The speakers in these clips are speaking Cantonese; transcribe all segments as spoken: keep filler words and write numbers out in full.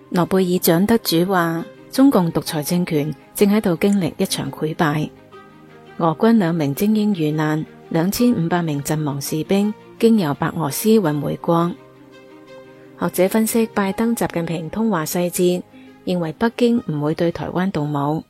諾貝爾獎得主話，中共獨裁政權正喺度經歷一場潰敗。俄軍兩名精英遇難，兩千五百名陣亡士兵經由白俄斯運回國。學者分析拜登、習近平通話細節，認為北京唔會對台灣動武。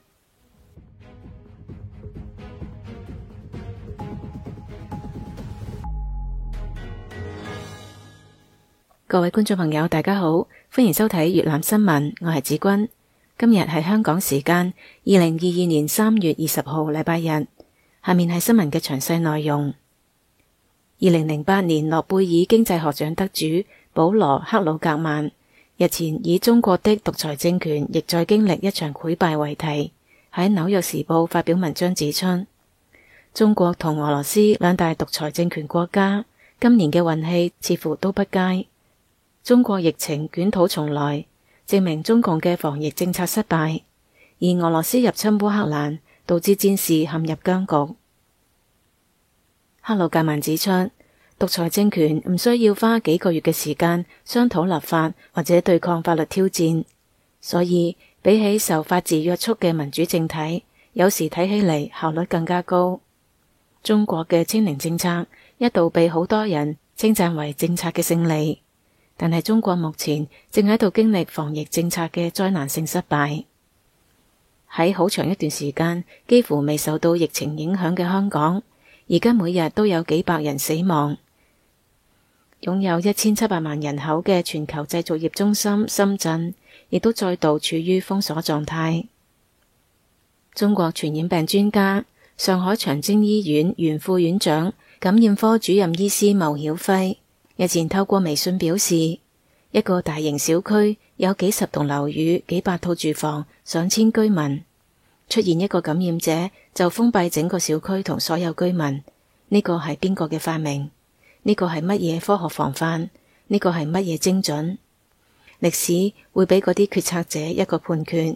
各位觀眾朋友，大家好，歡迎收睇粵覽新聞，我係子君。今日係香港時間二零二二年三月二十號禮拜日。下面係新聞嘅詳細內容。二零零八年諾貝爾經濟學獎得主保羅克魯格曼日前以中國的獨裁政權亦在經歷一場潰敗為題，喺紐約時報發表文章指出，中國同俄羅斯兩大獨裁政權國家今年嘅運氣似乎都不佳。中國疫情捲土重來，證明中共嘅防疫政策失敗，而俄羅斯入侵烏克蘭導致戰事陷入僵局。克魯格曼指出，獨裁政權唔需要花幾個月嘅時間商討立法或者對抗法律挑戰，所以比起受法治約束嘅民主政體，有時睇起嚟效率更加高。中國嘅清零政策一度被好多人稱讚為政策嘅勝利，但係中國目前正喺度經歷防疫政策嘅災難性失敗。喺好長一段時間幾乎未受到疫情影響嘅香港，而家每日都有幾百人死亡。擁有一千七百萬人口嘅全球製造業中心深圳，亦都再度處於封鎖狀態。中國傳染病專家、上海長征醫院原副院長、感染科主任醫師牟曉輝日前透過微信表示，一個大型小區有幾十棟樓宇、幾百套住房、上千居民，出現一個感染者就封閉整個小區同所有居民。呢個係邊個嘅發明？呢個係乜嘢科學防範？呢個係乜嘢精準？歷史會俾嗰啲決策者一個判決。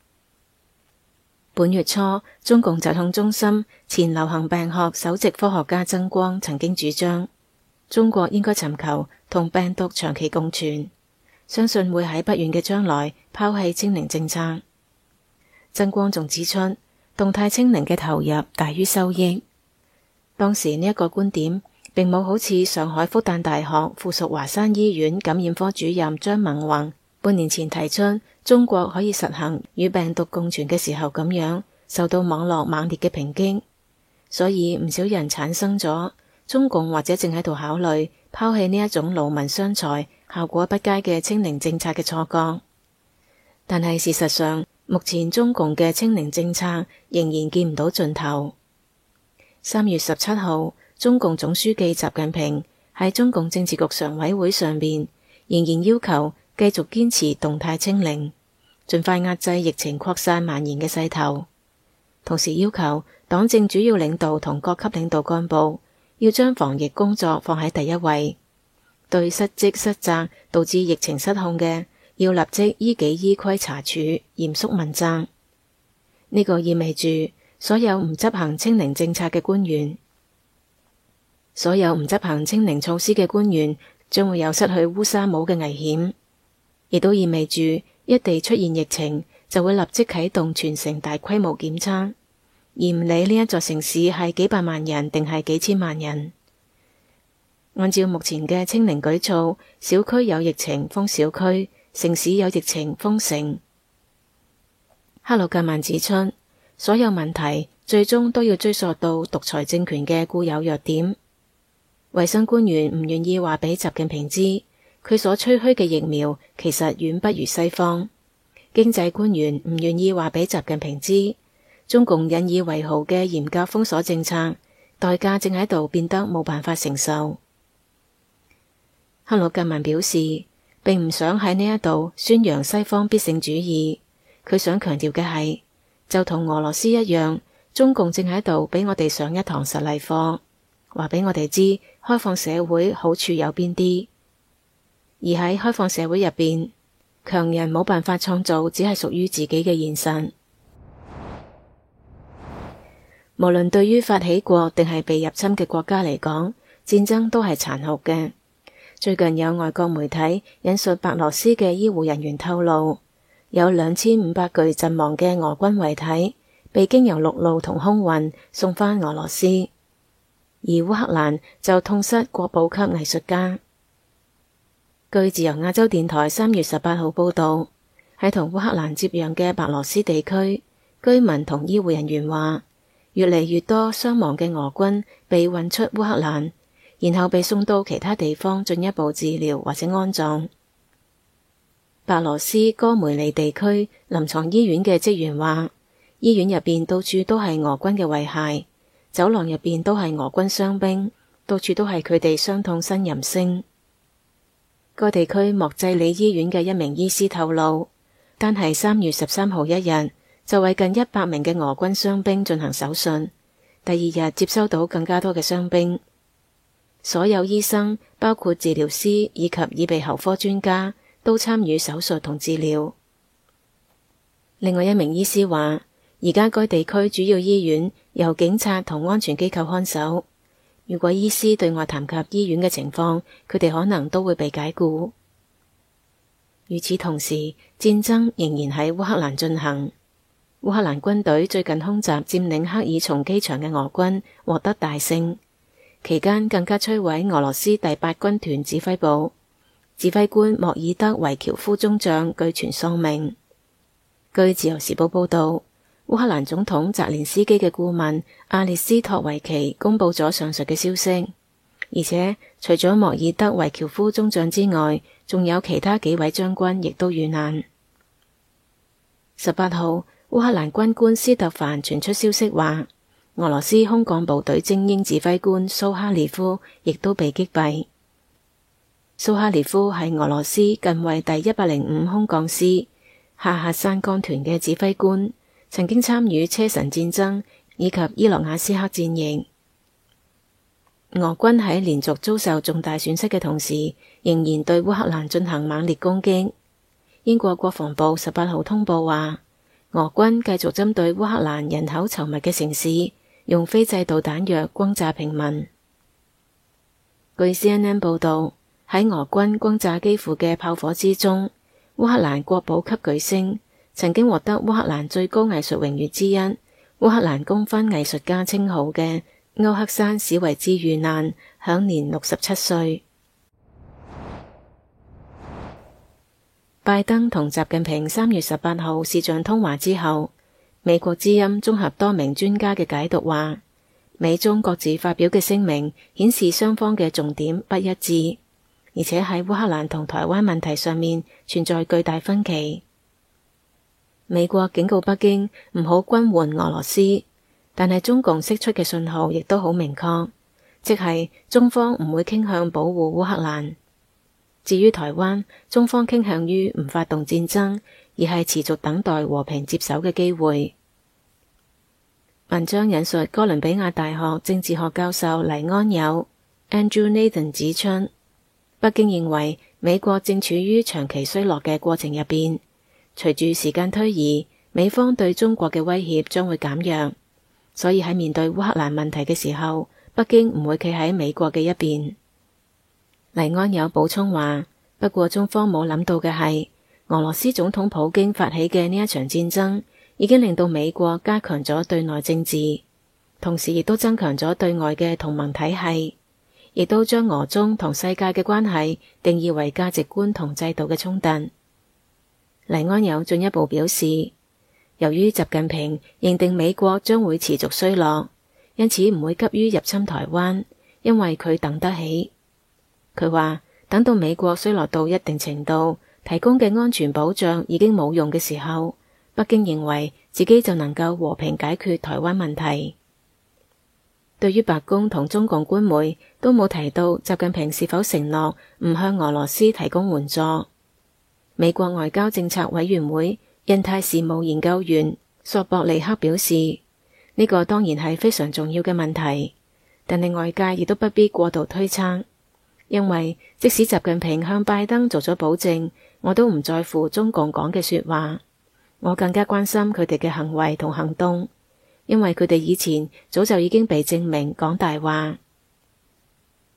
本月初，中共疾控中心前流行病學首席科學家曾光曾經主張，中國應該尋求同病毒長期共存，相信會喺不遠嘅將來拋棄清零政策。曾光仲指出，動態清零嘅投入大於收益。當時呢一個觀點並冇好似上海復旦大學附屬華山醫院感染科主任張文宏半年前提出中國可以實行與病毒共存嘅時候咁樣，受到網絡猛烈嘅抨擊。所以唔少人產生咗中共或者正喺度考慮拋棄呢一種勞民傷財、效果不佳嘅清零政策嘅錯覺。但係事實上，目前中共嘅清零政策仍然見唔到盡頭。三月十七號，中共總書記習近平喺中共政治局常委會上面仍然要求繼續堅持動態清零，盡快壓制疫情擴散蔓延嘅勢頭，同時要求黨政主要領導同各級領導幹部要將防疫工作放喺第一位，對失職失責導致疫情失控嘅，要立即依紀依規查處，嚴肅問責。呢個意味住所有唔執行清零政策嘅官員，所有唔執行清零措施嘅官員將會有失去烏紗帽嘅危險，亦都意味住一地出現疫情就會立即啟動全城大規模檢測，而唔理呢一座城市係幾百萬人定係幾千萬人。按照目前嘅清零舉措，小區有疫情封小區，城市有疫情封城。克魯格曼指出，所有問題最終都要追溯到獨裁政權嘅固有弱點。衛生官員唔願意話俾習近平知，佢所吹噓嘅疫苗其實遠不如西方。經濟官員唔願意話俾習近平知，中共引以為豪嘅嚴格封鎖政策，代價正喺度變得冇辦法承受。克魯格曼表示，並唔想喺呢一度宣揚西方必勝主義，佢想強調嘅係，就同俄羅斯一樣，中共正喺度俾我哋上一堂實例課，話俾我哋知開放社會好處有邊啲。而喺開放社會入邊，強人冇辦法創造只係屬於自己嘅現實。無論對於發起國定係被入侵嘅國家嚟講，戰爭都係殘酷嘅。 最近有外國媒體引述白羅斯嘅醫護人員透露，有兩千五百具陣亡嘅俄軍遺體被經由陸路同空運送返俄羅斯，而烏克蘭就痛失國寶級藝術家。據自由亞洲電台三月十八號報道，喺同烏克蘭接壤嘅白羅斯地區，居民同醫護人員話，越嚟越多傷亡嘅俄軍被運出烏克蘭，然後被送到其他地方進一步治療或者安葬。白羅斯哥梅利地區臨床醫院嘅職員話，醫院入邊到處都係俄軍嘅遺骸，走廊入邊都係俄軍傷兵，到處都係佢哋傷痛呻吟聲。該地區莫濟里醫院嘅一名醫師透露，單係三月十三號一日就為近一百名嘅俄軍傷兵進行手術，第二日接收到更加多嘅傷兵。所有醫生，包括治療師以及耳鼻喉科專家，都參與手術同治療。另外一名醫師話，而家該地區主要醫院由警察同安全機構看守，如果醫師對外談及醫院嘅情況，佢哋可能都會被解僱。與此同時，戰爭仍然喺烏克蘭進行。烏克蘭軍隊最近空襲佔領克爾松機場嘅俄軍，獲得大勝，期間更加摧毀俄羅斯第八軍團指揮部。指揮官莫爾德維喬夫中將據傳喪命。據自由時報報道，烏克蘭總統澤連斯基嘅顧問阿列斯托維奇公布咗上述嘅消息，而且除咗莫爾德維喬夫中將之外，仲有其他幾位將軍亦都遇難。十八號，烏克蘭軍官斯特凡傳出消息話，俄羅斯空降部隊精英指揮官蘇哈列夫亦都被擊斃。蘇哈列夫係俄羅斯近衛第一百零五空降師夏克山岡團嘅指揮官，曾經參與車臣戰爭以及伊洛瓦斯克戰役。俄軍喺連續遭受重大損失嘅同時，仍然對烏克蘭進行猛烈攻擊。英國國防部十八號通報話，俄軍繼續針對烏克蘭人口稠密嘅城市，用非制導彈藥轟炸平民。據 C N N 報道，喺俄軍轟炸基輔嘅炮火之中，烏克蘭國寶級巨星，曾經獲得烏克蘭最高藝術榮譽之一烏克蘭功勳藝術家稱號嘅歐克山史維茲遇難，享年六十七歲。拜登同習近平三月十八號視像通話之後，美國之音綜合多名專家嘅解讀話，美中各自發表嘅聲明顯示雙方嘅重點不一致，而且喺烏克蘭同台灣問題上面存在巨大分歧。美國警告北京唔好軍援俄羅斯，但係中共釋出嘅信號亦都好明確，即係中方唔會傾向保護烏克蘭。至於台灣，中方傾向於唔發動戰爭，而係持續等待和平接手嘅機會。文章引述哥倫比亞大學政治學教授黎安友 Andrew Nathan 指出，北京認為美國正處於長期衰落嘅過程入邊，隨住時間推移，美方對中國嘅威脅將會減弱，所以喺面對烏克蘭問題嘅時候，北京唔會企喺美國嘅一邊。黎安友補充話，不過中方冇諗到嘅係，俄羅斯總統普京發起嘅呢一場戰爭，已經令到美國加強咗對內政治，同時亦都增強咗對外嘅同盟體系，亦都將俄中同世界嘅關係定義為價值觀同制度嘅衝突。黎安友進一步表示，由於習近平認定美國將會持續衰落，因此唔會急於入侵台灣，因為佢等得起。佢話，等到美國衰落到一定程度，提供嘅安全保障已經冇用嘅時候，北京認為自己就能夠和平解決台灣問題。對於白宮同中共官媒都冇提到習近平是否承諾唔向俄羅斯提供援助。美國外交政策委員會印太事務研究員索博利克表示，呢個當然係非常重要嘅問題，但係外界亦都不必過度推測。因為即使習近平向拜登做咗保證，我都唔在乎中共講嘅說話，我更加關心佢哋嘅行為同行動，因為佢哋以前早就已經被證明講大話。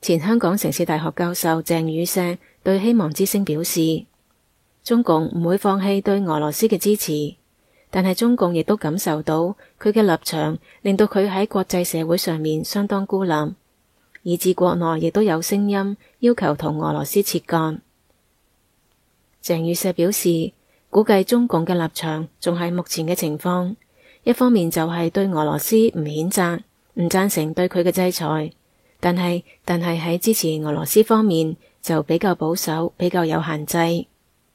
前香港城市大學教授鄭宇碩對希望之聲表示，中共唔會放棄對俄羅斯嘅支持，但係中共亦都感受到佢嘅立場令到佢喺國際社會上面相當孤立，以至國內亦都有聲音要求同俄羅斯切割。鄭宇碩表示，估計中共嘅立場仲係目前嘅情況，一方面就係對俄羅斯唔譴責，唔贊成對佢嘅制裁，但係但係喺支持俄羅斯方面就比較保守，比較有限制。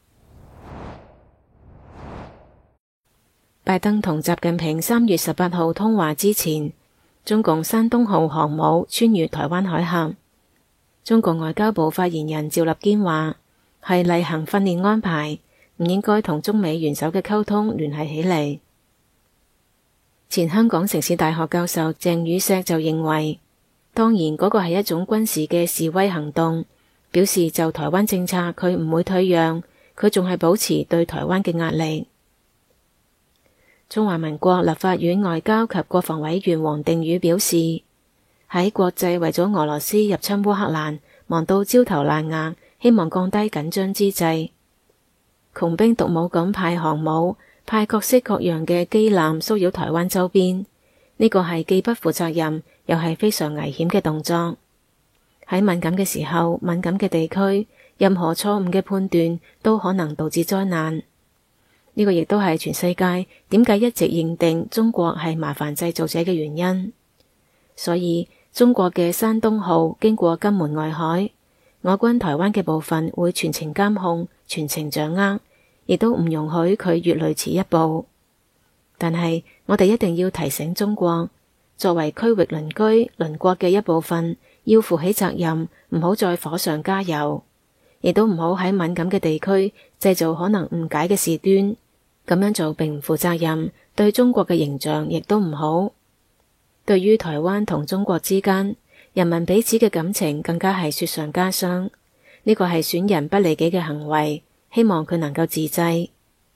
拜登同習近平三月十八號通話之前，中共山東號航母穿越台灣海峽。中共外交部發言人趙立堅話，係例行訓練安排，唔應該同中美元首嘅溝通聯繫起嚟。前香港城市大學教授鄭宇碩就認為，當然嗰個係一種軍事嘅示威行動，表示就台灣政策佢唔會退讓，佢仲係保持對台灣嘅壓力。中華民國立法院外交及國防委員王定宇表示，喺國際為咗俄羅斯入侵烏克蘭忙到焦頭爛額，希望降低緊張之際，窮兵黷武咁派航母、派各式各樣嘅機艦騷擾台灣周邊，呢個係既不負責任又係非常危險嘅動作。喺敏感嘅時候、敏感嘅地區，任何錯誤嘅判斷都可能導致災難。呢個亦都係全世界點解一直認定中國係麻煩製造者嘅原因。所以中國嘅山東號經過金門外海，我軍台灣嘅部分會全程監控、全程掌握，亦都唔容許佢越雷池一步。但係我哋一定要提醒中國，作為區域鄰居、鄰國嘅一部分，要負起責任，唔好再火上加油，亦都唔好喺敏感嘅地區製造可能誤解嘅事端。咁樣做並唔負責任，對中國嘅形象亦都唔好。對於台灣同中國之間，人民彼此嘅感情更加係雪上加霜。呢個係損人不利己嘅行為，希望佢能夠自制。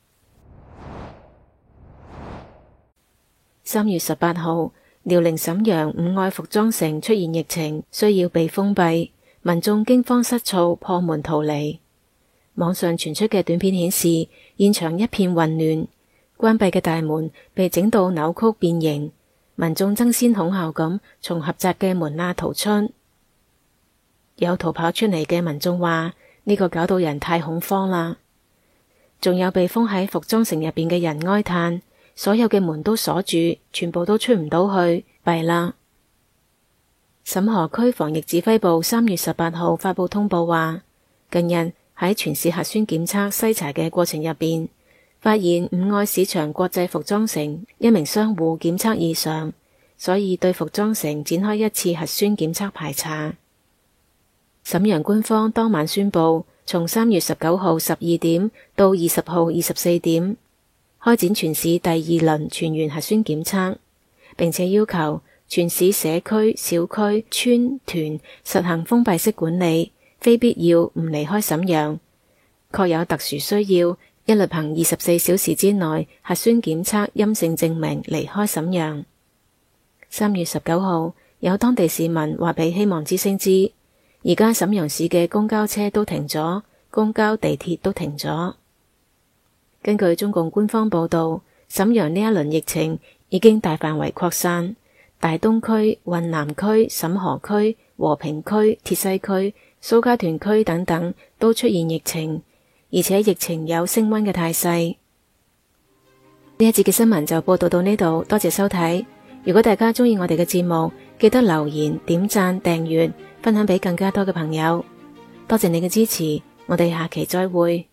三月十八號，遼寧瀋陽五愛服裝城出現疫情，需要被封閉，民眾驚慌失措破門逃離。網上傳出嘅短片顯示，現場一片混亂，關閉嘅大門被整到扭曲變形，民眾爭先恐後咁從狹窄嘅門罅逃出。有逃跑出嚟嘅民眾話，呢個搞到人太恐慌啦。仲有被封喺服裝城入邊嘅人哀嘆，所有嘅門都鎖住，全部都出唔到去，弊啦。瀋河區防疫指揮部三月十八號發佈通報話，近日喺全市核酸檢測篩查嘅過程入邊，發現五愛市場國際服裝城一名商戶檢測異常，所以對服裝城展開一次核酸檢測排查。瀋陽官方當晚宣布，從三月十九號十二點到二十號二十四點，開展全市第二輪全員核酸檢測，並且要求全市社區、小區、村、團實行封閉式管理，非必要唔離開瀋陽，確有特殊需要，一律憑二十四小時之內核酸檢測陰性證明離開瀋陽。三月十九號，有當地市民話俾希望之聲知，而家瀋陽市嘅公交車都停咗，公交地鐵都停咗。根據中共官方報道，瀋陽呢一輪疫情已經大範圍擴散，大東區、雲南區、瀋河區、和平區、鐵西區、蘇家屯區等等都出現疫情，而且疫情有升溫嘅態勢。呢一節嘅新聞就報道到呢度，多謝收睇。如果大家鍾意我哋嘅節目，記得留言、點讚、訂閱、分享俾更加多嘅朋友。多謝你嘅支持，我哋下期再會。